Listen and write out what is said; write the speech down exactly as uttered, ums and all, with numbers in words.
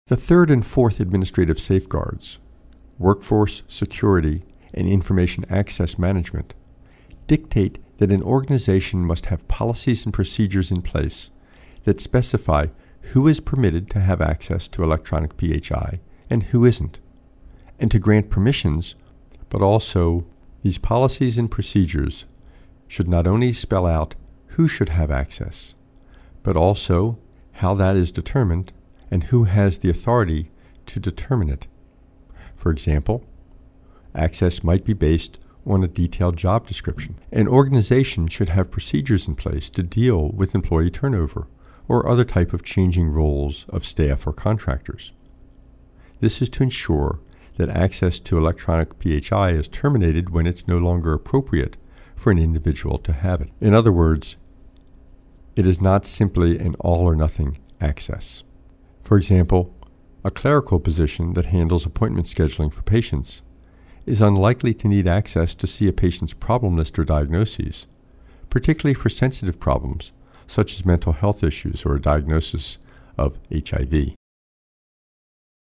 The third and fourth administrative safeguards, workforce security and information access management, dictate that an organization must have policies and procedures in place that specify who is permitted to have access to electronic P H I and who isn't, and to grant permissions, but also these policies and procedures should not only spell out who should have access, but also how that is determined and who has the authority to determine it. For example, access might be based on a detailed job description. An organization should have procedures in place to deal with employee turnover or other type of changing roles of staff or contractors. This is to ensure that access to electronic P H I is terminated when it's no longer appropriate for an individual to have it. In other words, it is not simply an all or nothing access. For example, a clerical position that handles appointment scheduling for patients is unlikely to need access to see a patient's problem list or diagnoses, particularly for sensitive problems such as mental health issues or a diagnosis of H I V.